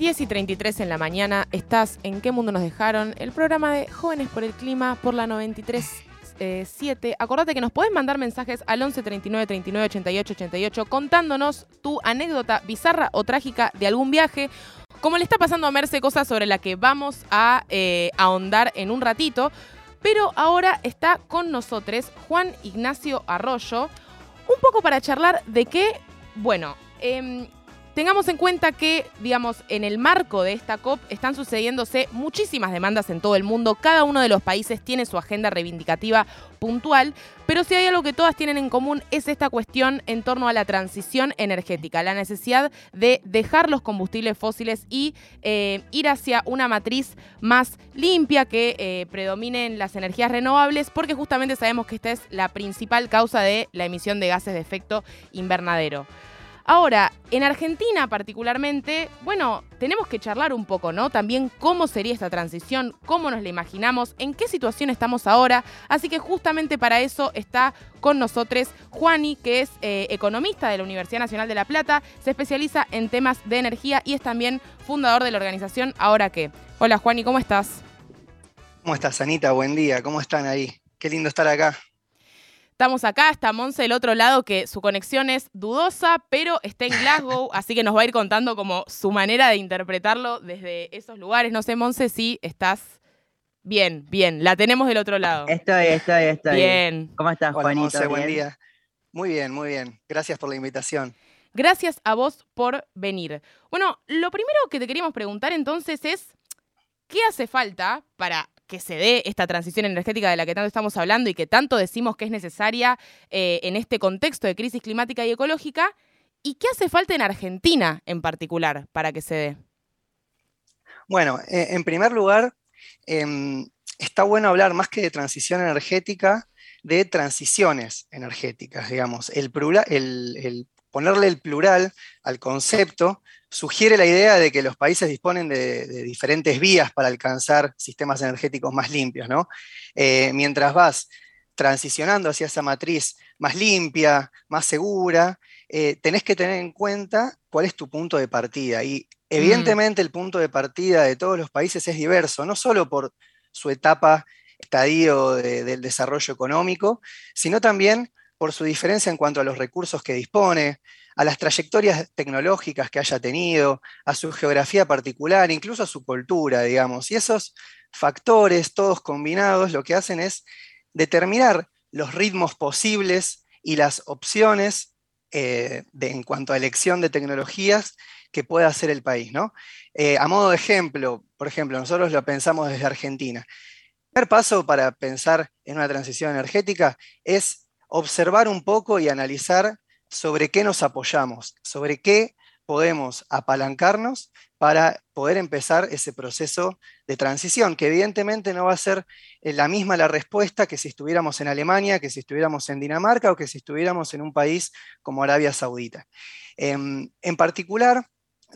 10:33 en la mañana, estás en ¿Qué mundo nos dejaron? El programa de Jóvenes por el Clima por la 93.7. Acordate que nos podés mandar mensajes al 11 39 39 88 88 contándonos tu anécdota bizarra o trágica de algún viaje, como le está pasando a Merce, cosas sobre las que vamos a ahondar en un ratito. Pero ahora está con nosotros Juan Ignacio Arroyo, un poco para charlar de que, bueno, tengamos en cuenta que, digamos, en el marco de esta COP están sucediéndose muchísimas demandas en todo el mundo. Cada uno de los países tiene su agenda reivindicativa puntual, pero si hay algo que todas tienen en común es esta cuestión en torno a la transición energética, la necesidad de dejar los combustibles fósiles y ir hacia una matriz más limpia, que predominen las energías renovables, porque justamente sabemos que esta es la principal causa de la emisión de gases de efecto invernadero. Ahora, en Argentina particularmente, bueno, tenemos que charlar un poco, ¿no? También cómo sería esta transición, cómo nos la imaginamos, en qué situación estamos ahora. Así que justamente para eso está con nosotros Juani, que es economista de la Universidad Nacional de La Plata, se especializa en temas de energía y es también fundador de la organización Ahora Qué. Hola Juani, ¿cómo estás? ¿Cómo estás, Anita? Buen día, ¿cómo están ahí? Qué lindo estar acá. Estamos acá, está Monse del otro lado, que su conexión es dudosa, pero está en Glasgow, así que nos va a ir contando como su manera de interpretarlo desde esos lugares. No sé, Monse, si estás bien, la tenemos del otro lado. Estoy. Bien. ¿Cómo estás, Hola, Juanito? Monse, buen ¿Bien? día. Muy bien, muy bien. Gracias por la invitación. Gracias a vos por venir. Bueno, lo primero que te queríamos preguntar entonces es, ¿qué hace falta para que se dé esta transición energética de la que tanto estamos hablando y que tanto decimos que es necesaria en este contexto de crisis climática y ecológica? ¿Y qué hace falta en Argentina en particular para que se dé? Bueno, en primer lugar, está bueno hablar más que de transición energética, de transiciones energéticas, digamos. El ponerle el plural al concepto sugiere la idea de que los países disponen de diferentes vías para alcanzar sistemas energéticos más limpios, ¿no? Mientras vas transicionando hacia esa matriz más limpia, más segura, tenés que tener en cuenta cuál es tu punto de partida. Y evidentemente el punto de partida de todos los países es diverso, no solo por su etapa, estadio del desarrollo económico, sino también por su diferencia en cuanto a los recursos que dispone, a las trayectorias tecnológicas que haya tenido, a su geografía particular, incluso a su cultura, digamos. Y esos factores, todos combinados, lo que hacen es determinar los ritmos posibles y las opciones en cuanto a elección de tecnologías que pueda hacer el país, ¿no? A modo de ejemplo, por ejemplo, nosotros lo pensamos desde Argentina. El primer paso para pensar en una transición energética es observar un poco y analizar sobre qué nos apoyamos, sobre qué podemos apalancarnos para poder empezar ese proceso de transición, que evidentemente no va a ser la misma la respuesta que si estuviéramos en Alemania, que si estuviéramos en Dinamarca o que si estuviéramos en un país como Arabia Saudita. En particular,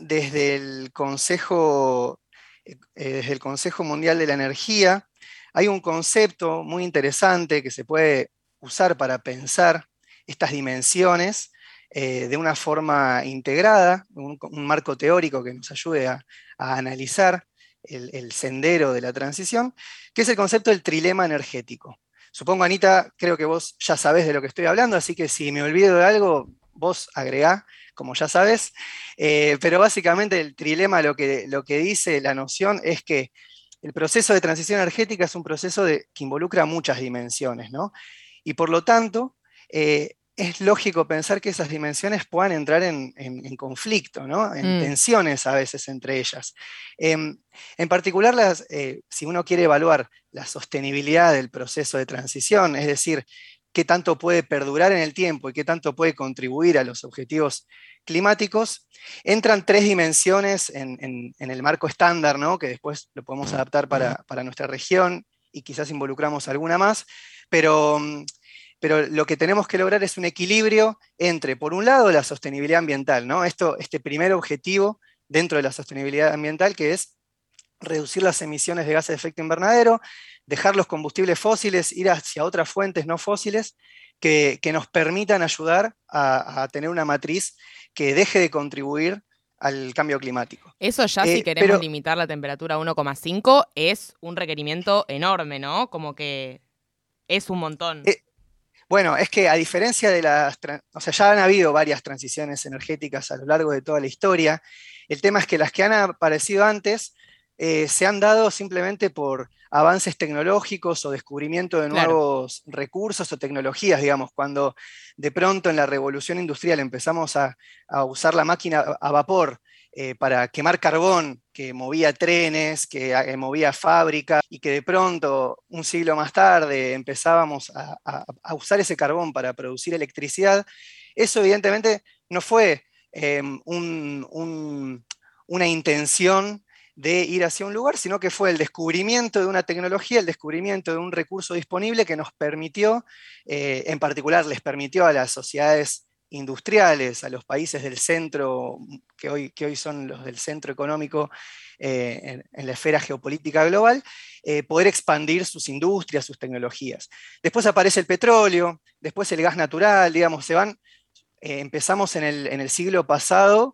desde el Consejo Mundial de la Energía, hay un concepto muy interesante que se puede usar para pensar estas dimensiones de una forma integrada, un marco teórico que nos ayude a analizar el sendero de la transición, que es el concepto del trilema energético. Supongo, Anita, creo que vos ya sabés de lo que estoy hablando, así que si me olvido de algo, vos agregá, como ya sabés, pero básicamente el trilema lo que dice la noción es que el proceso de transición energética es un proceso que involucra muchas dimensiones, ¿no? Y por lo tanto, es lógico pensar que esas dimensiones puedan entrar en conflicto, ¿no? En tensiones a veces entre ellas. En particular, si uno quiere evaluar la sostenibilidad del proceso de transición, es decir, qué tanto puede perdurar en el tiempo y qué tanto puede contribuir a los objetivos climáticos, entran tres dimensiones en el marco estándar, ¿no? Que después lo podemos adaptar para nuestra región y quizás involucramos alguna más, pero lo que tenemos que lograr es un equilibrio entre, por un lado, la sostenibilidad ambiental, ¿no? Este primer objetivo dentro de la sostenibilidad ambiental, que es reducir las emisiones de gases de efecto invernadero, dejar los combustibles fósiles, ir hacia otras fuentes no fósiles que nos permitan ayudar a tener una matriz que deje de contribuir al cambio climático. Eso ya, si queremos limitar la temperatura a 1,5, es un requerimiento enorme, ¿no? Como que es un montón. Bueno, es que a diferencia de o sea, ya han habido varias transiciones energéticas a lo largo de toda la historia. El tema es que las que han aparecido antes se han dado simplemente por avances tecnológicos o descubrimiento de nuevos recursos o tecnologías, digamos, cuando de pronto en la revolución industrial empezamos a usar la máquina a vapor para quemar carbón, que movía trenes, que movía fábricas, y que de pronto, un siglo más tarde, empezábamos a usar ese carbón para producir electricidad. Eso evidentemente no fue una intención de ir hacia un lugar, sino que fue el descubrimiento de una tecnología, el descubrimiento de un recurso disponible que nos permitió, en particular les permitió a las sociedades industriales, a los países del centro, que hoy son los del centro económico en la esfera geopolítica global, poder expandir sus industrias, sus tecnologías. Después aparece el petróleo, después el gas natural, digamos, empezamos en el siglo pasado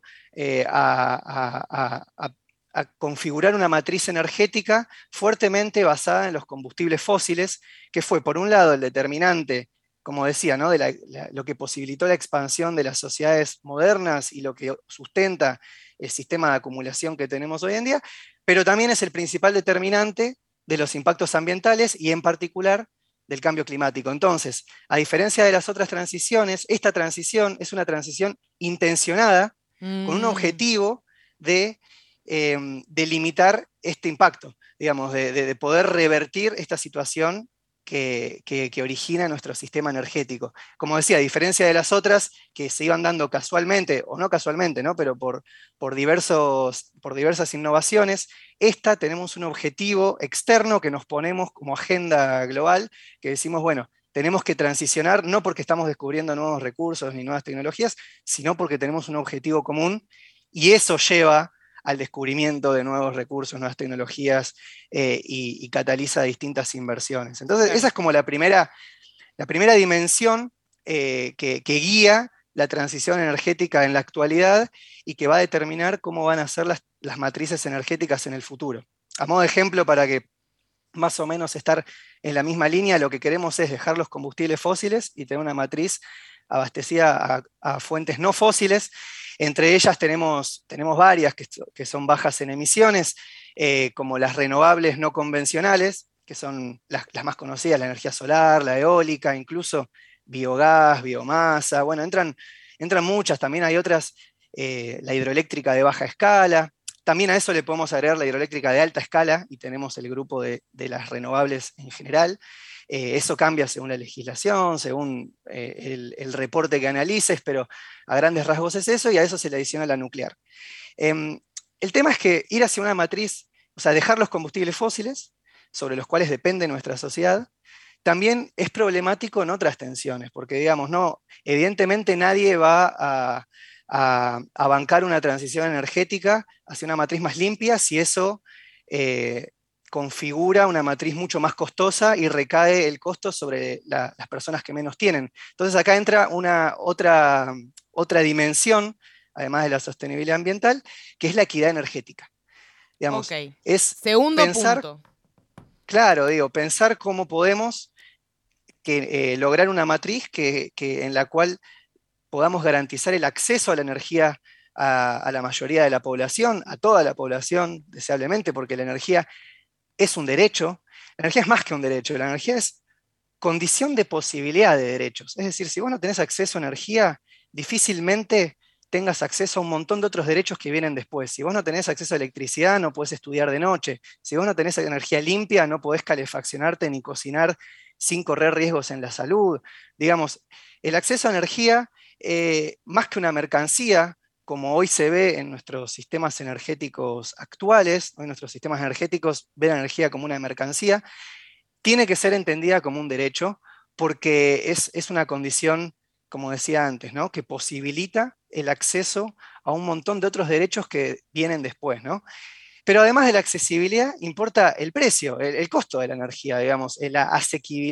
a configurar una matriz energética fuertemente basada en los combustibles fósiles, que fue, por un lado, el determinante, como decía, ¿no? Lo que posibilitó la expansión de las sociedades modernas y lo que sustenta el sistema de acumulación que tenemos hoy en día, pero también es el principal determinante de los impactos ambientales y en particular del cambio climático. Entonces, a diferencia de las otras transiciones, esta transición es una transición intencionada con un objetivo de limitar este impacto, digamos, de poder revertir esta situación que origina nuestro sistema energético. Como decía, a diferencia de las otras que se iban dando casualmente, o no casualmente, ¿no? Pero por diversas innovaciones, esta tenemos un objetivo externo que nos ponemos como agenda global, que decimos, bueno, tenemos que transicionar no porque estamos descubriendo nuevos recursos ni nuevas tecnologías, sino porque tenemos un objetivo común, y eso lleva al descubrimiento de nuevos recursos, nuevas tecnologías, y cataliza distintas inversiones. Entonces, esa es como la primera dimensión que guía la transición energética en la actualidad y que va a determinar cómo van a ser las matrices energéticas en el futuro. A modo de ejemplo, para que más o menos estar en la misma línea, lo que queremos es dejar los combustibles fósiles y tener una matriz abastecida a fuentes no fósiles. Entre ellas tenemos varias que son bajas en emisiones, como las renovables no convencionales, que son las más conocidas, la energía solar, la eólica, incluso biogás, biomasa. Bueno, entran muchas, también hay otras, la hidroeléctrica de baja escala. También a eso le podemos agregar la hidroeléctrica de alta escala y tenemos el grupo de las renovables en general. Eso cambia según la legislación, según el reporte que analices, pero a grandes rasgos es eso, y a eso se le adiciona la nuclear. El tema es que ir hacia una matriz, o sea, dejar los combustibles fósiles, sobre los cuales depende nuestra sociedad, también es problemático en otras tensiones, porque digamos, evidentemente nadie va a bancar una transición energética hacia una matriz más limpia si eso configura una matriz mucho más costosa y recae el costo sobre las personas que menos tienen. Entonces acá entra otra dimensión, además de la sostenibilidad ambiental, que es la equidad energética. Digamos, es segundo punto. Claro, pensar cómo podemos lograr una matriz en la cual podamos garantizar el acceso a la energía a la mayoría de la población, a toda la población, deseablemente, porque la energía es un derecho. La energía es más que un derecho, la energía es condición de posibilidad de derechos. Es decir, si vos no tenés acceso a energía, difícilmente tengas acceso a un montón de otros derechos que vienen después. Si vos no tenés acceso a electricidad, no podés estudiar de noche. Si vos no tenés energía limpia, no podés calefaccionarte ni cocinar sin correr riesgos en la salud. Digamos, el acceso a energía, más que una mercancía, como hoy se ve en nuestros sistemas energéticos actuales, hoy nuestros sistemas energéticos ven la energía como una mercancía, tiene que ser entendida como un derecho, porque es una condición, como decía antes, ¿no? Que posibilita el acceso a un montón de otros derechos que vienen después, ¿no? Pero además de la accesibilidad, importa el precio, el costo de la energía, digamos, la asequibilidad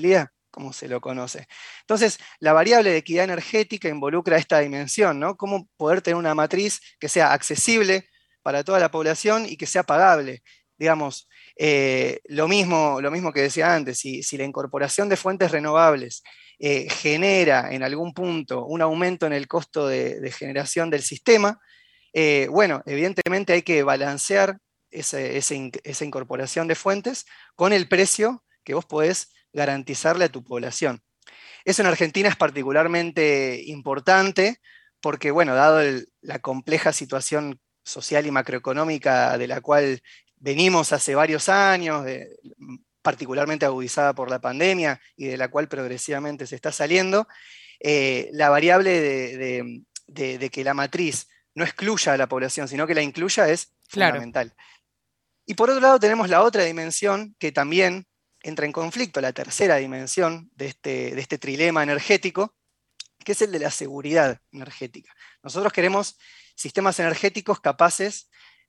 como se lo conoce. Entonces, la variable de equidad energética involucra esta dimensión, ¿no? Cómo poder tener una matriz que sea accesible para toda la población y que sea pagable. Digamos, lo mismo que decía antes, si la incorporación de fuentes renovables genera en algún punto un aumento en el costo de generación del sistema, bueno, evidentemente hay que balancear esa incorporación de fuentes con el precio que vos podés garantizarle a tu población. Eso en Argentina es particularmente importante porque, bueno, dado la compleja situación social y macroeconómica de la cual venimos hace varios años, particularmente agudizada por la pandemia y de la cual progresivamente se está saliendo, la variable de que la matriz no excluya a la población, sino que la incluya es Claro. fundamental. Y por otro lado tenemos la otra dimensión que también entra en conflicto, la tercera dimensión de este trilema energético, que es el de la seguridad energética. Nosotros queremos sistemas energéticos capaces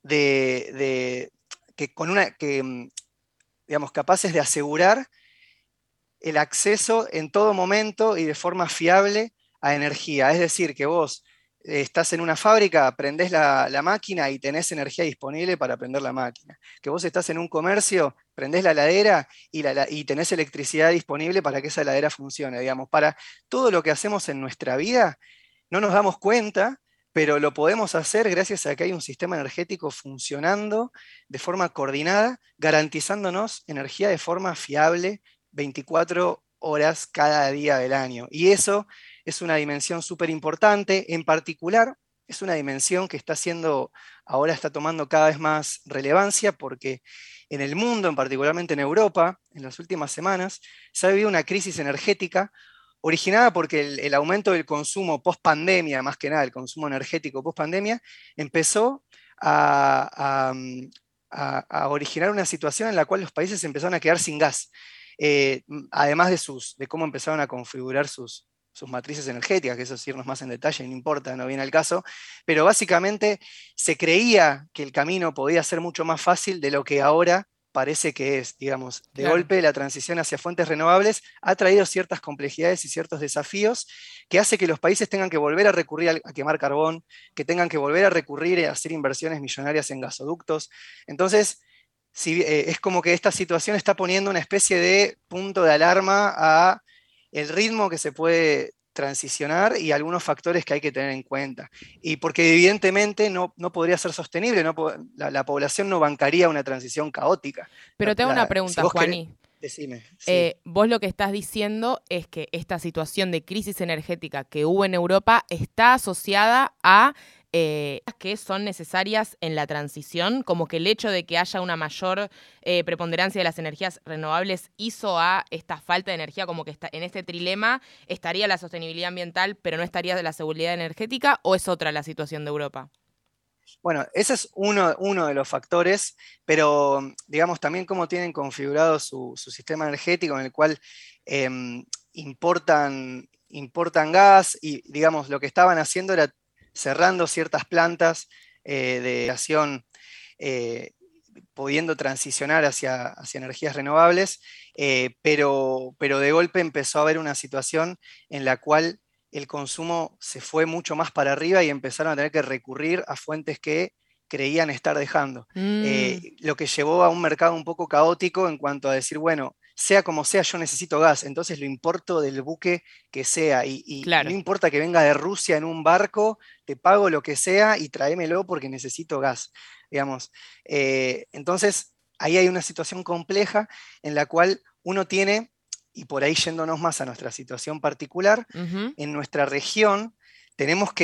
digamos, capaces de asegurar el acceso en todo momento y de forma fiable a energía. Es decir, que vos estás en una fábrica, prendés la máquina y tenés energía disponible para prender la máquina. Que vos estás en un comercio, prendés la heladera y tenés electricidad disponible para que esa heladera funcione. Digamos, para todo lo que hacemos en nuestra vida, no nos damos cuenta, pero lo podemos hacer gracias a que hay un sistema energético funcionando de forma coordinada, garantizándonos energía de forma fiable 24 horas cada día del año. Y eso es una dimensión súper importante. En particular, es una dimensión que ahora está tomando cada vez más relevancia porque en el mundo, particularmente en Europa, en las últimas semanas, se ha vivido una crisis energética originada porque el aumento del consumo post pandemia, más que nada el consumo energético post pandemia, empezó a, a originar una situación en la cual los países empezaron a quedar sin gas. Además de cómo empezaron a configurar sus matrices energéticas, que eso es irnos más en detalle, no importa, no viene al caso, pero básicamente se creía que el camino podía ser mucho más fácil de lo que ahora parece que es, digamos, de Claro. golpe la transición hacia fuentes renovables ha traído ciertas complejidades y ciertos desafíos que hace que los países tengan que volver a recurrir a quemar carbón, que tengan que volver a recurrir a hacer inversiones millonarias en gasoductos. Entonces, es como que esta situación está poniendo una especie de punto de alarma a el ritmo que se puede transicionar y algunos factores que hay que tener en cuenta. Y porque evidentemente no podría ser sostenible, la población no bancaría una transición caótica. Pero te hago una Si pregunta, vos querés, Juani. decime. Sí. Vos lo que estás diciendo es que esta situación de crisis energética que hubo en Europa está asociada a que son necesarias en la transición, como que el hecho de que haya una mayor preponderancia de las energías renovables hizo a esta falta de energía, como que está, en este trilema estaría la sostenibilidad ambiental, pero no estaría de la seguridad energética, ¿o es otra la situación de Europa? Bueno, ese es uno de los factores, pero digamos también cómo tienen configurado su sistema energético en el cual importan gas y digamos lo que estaban haciendo era cerrando ciertas plantas de generación, pudiendo transicionar hacia energías renovables, pero de golpe empezó a haber una situación en la cual el consumo se fue mucho más para arriba y empezaron a tener que recurrir a fuentes que creían estar dejando. Lo que llevó a un mercado un poco caótico en cuanto a decir, bueno, sea como sea, yo necesito gas, entonces lo importo del buque que sea, y no Claro. importa que venga de Rusia en un barco, te pago lo que sea y tráemelo porque necesito gas, digamos. Entonces, ahí hay una situación compleja en la cual uno tiene, y por ahí yéndonos más a nuestra situación particular, Ujú. en nuestra región tenemos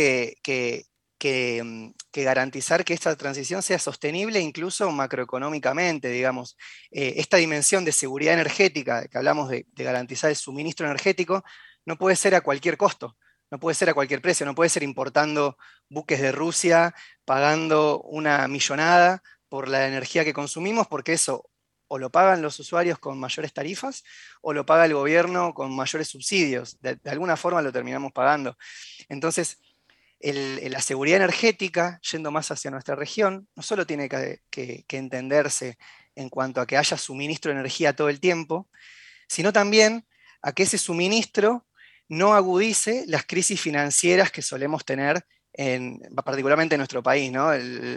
que garantizar que esta transición sea sostenible incluso macroeconómicamente, digamos. Esta dimensión de seguridad energética, que hablamos de garantizar el suministro energético, no puede ser a cualquier costo, no puede ser a cualquier precio, no puede ser importando buques de Rusia, pagando una millonada por la energía que consumimos, porque eso o lo pagan los usuarios con mayores tarifas o lo paga el gobierno con mayores subsidios. De alguna forma lo terminamos pagando. Entonces, la seguridad energética, yendo más hacia nuestra región, no solo tiene que entenderse en cuanto a que haya suministro de energía todo el tiempo, sino también a que ese suministro no agudice las crisis financieras que solemos tener, particularmente en nuestro país, ¿no?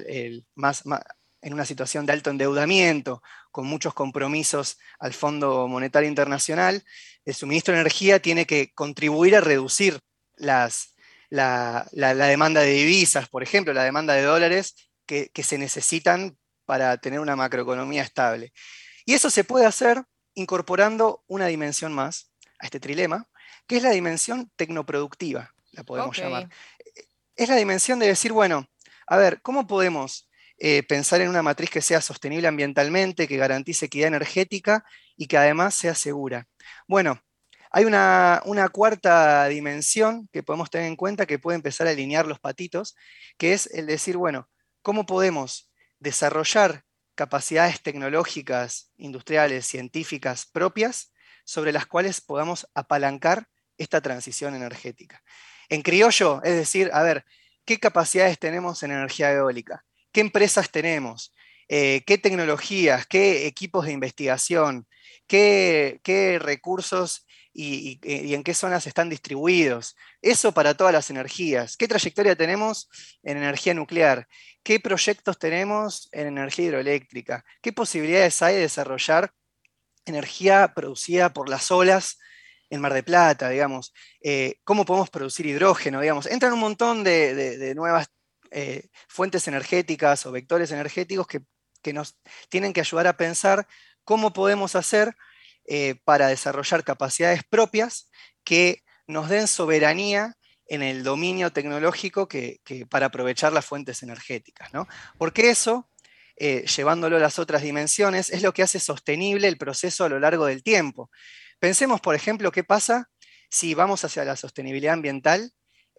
En una situación de alto endeudamiento, con muchos compromisos al Fondo Monetario Internacional, el suministro de energía tiene que contribuir a reducir la demanda de divisas, por ejemplo, la demanda de dólares que se necesitan para tener una macroeconomía estable. Y eso se puede hacer incorporando una dimensión más a este trilema, que es la dimensión tecnoproductiva, la podemos llamar. Es la dimensión de decir, bueno, a ver, ¿cómo podemos pensar en una matriz que sea sostenible ambientalmente, que garantice equidad energética y que además sea segura? Bueno, hay una cuarta dimensión que podemos tener en cuenta que puede empezar a alinear los patitos, que es el decir, bueno, ¿cómo podemos desarrollar capacidades tecnológicas, industriales, científicas propias sobre las cuales podamos apalancar esta transición energética? En criollo, es decir, a ver, ¿qué capacidades tenemos en energía eólica? ¿Qué empresas tenemos? ¿Qué tecnologías? ¿Qué equipos de investigación? ¿Qué recursos y en qué zonas están distribuidos? Eso para todas las energías. ¿Qué trayectoria tenemos en energía nuclear? ¿Qué proyectos tenemos en energía hidroeléctrica? ¿Qué posibilidades hay de desarrollar energía producida por las olas en Mar de Plata, digamos? ¿Cómo podemos producir hidrógeno, digamos? Entran un montón de nuevas fuentes energéticas o vectores energéticos que nos tienen que ayudar a pensar cómo podemos hacer para desarrollar capacidades propias que nos den soberanía en el dominio tecnológico para aprovechar las fuentes energéticas, ¿no? Porque eso, llevándolo a las otras dimensiones, es lo que hace sostenible el proceso a lo largo del tiempo. Pensemos, por ejemplo, qué pasa si vamos hacia la sostenibilidad ambiental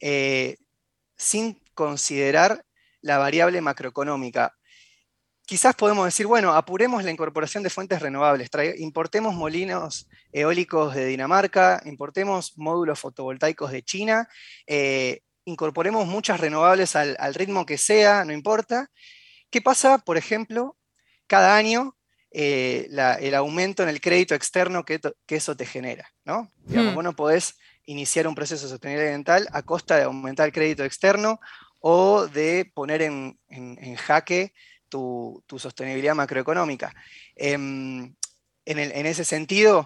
sin considerar la variable macroeconómica. Quizás podemos decir, bueno, apuremos la incorporación de fuentes renovables, importemos molinos eólicos de Dinamarca, importemos módulos fotovoltaicos de China, incorporemos muchas renovables al ritmo que sea, no importa. ¿Qué pasa, por ejemplo, cada año el aumento en el crédito externo que eso te genera, ¿no? Digamos, vos no podés iniciar un proceso de sostenibilidad ambiental a costa de aumentar el crédito externo o de poner en jaque tu sostenibilidad macroeconómica. En ese sentido,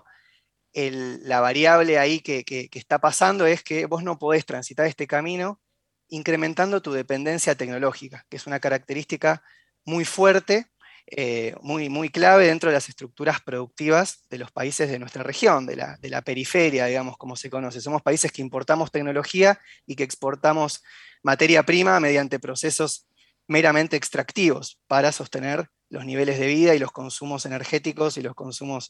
la variable ahí que está pasando es que vos no podés transitar este camino incrementando tu dependencia tecnológica, que es una característica muy fuerte, muy clave dentro de las estructuras productivas de los países de nuestra región, de la periferia, digamos, como se conoce. Somos países que importamos tecnología y que exportamos materia prima mediante procesos meramente extractivos para sostener los niveles de vida y los consumos energéticos y los consumos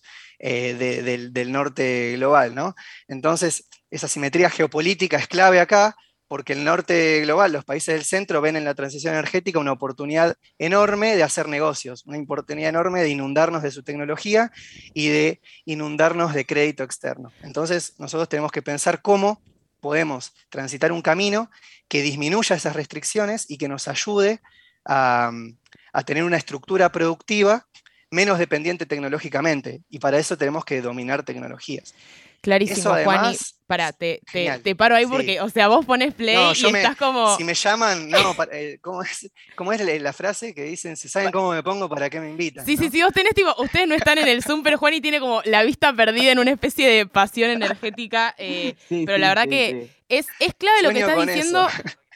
del norte global, ¿no? Entonces, esa simetría geopolítica es clave acá, porque el norte global, los países del centro, ven en la transición energética una oportunidad enorme de hacer negocios, una oportunidad enorme de inundarnos de su tecnología y de inundarnos de crédito externo. Entonces, nosotros tenemos que pensar cómo podemos transitar un camino que disminuya esas restricciones y que nos ayude a tener una estructura productiva menos dependiente tecnológicamente. Y para eso tenemos que dominar tecnologías. Clarísimo, eso además, Juani. Pará, te paro ahí porque, sí. O sea, vos pones play y estás como... Si me llaman, no, ¿cómo es la frase que dicen? Si saben cómo me pongo, ¿para qué me invitan? Sí, ¿no? sí, vos tenés, tipo, ustedes no están en el Zoom, pero Juani tiene como la vista perdida en una especie de pasión energética, pero la verdad que es clave lo que estás diciendo...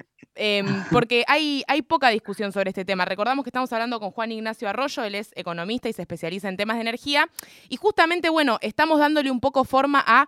porque hay poca discusión sobre este tema. Recordamos que estamos hablando con Juan Ignacio Arroyo, él es economista y se especializa en temas de energía. Y justamente, bueno, estamos dándole un poco forma a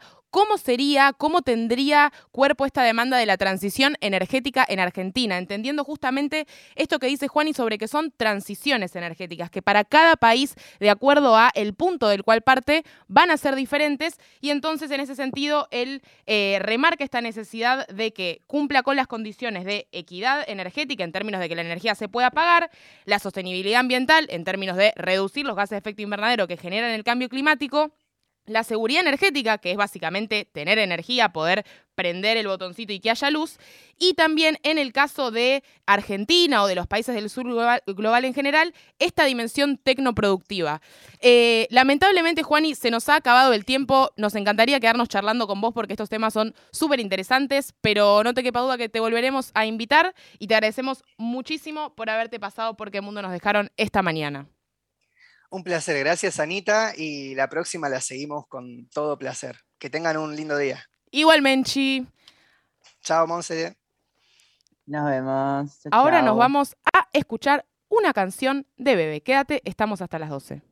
cómo tendría cuerpo esta demanda de la transición energética en Argentina, entendiendo justamente esto que dice Juani sobre que son transiciones energéticas, que para cada país, de acuerdo a el punto del cual parte, van a ser diferentes, y entonces en ese sentido él remarca esta necesidad de que cumpla con las condiciones de equidad energética en términos de que la energía se pueda pagar, la sostenibilidad ambiental en términos de reducir los gases de efecto invernadero que generan el cambio climático, La seguridad energética, que es básicamente tener energía, poder prender el botoncito y que haya luz. Y también en el caso de Argentina o de los países del sur global en general, esta dimensión tecnoproductiva. Lamentablemente, Juani, se nos ha acabado el tiempo. Nos encantaría quedarnos charlando con vos porque estos temas son súper interesantes, pero no te quepa duda que te volveremos a invitar y te agradecemos muchísimo por haberte pasado por Qué Mundo nos dejaron esta mañana. Un placer, gracias Anita, y la próxima la seguimos con todo placer. Que tengan un lindo día. Igualmente. Chao, Monse. Nos vemos. Ahora Chao. nos vamos a escuchar una canción de Bebe. Quédate, estamos hasta las 12.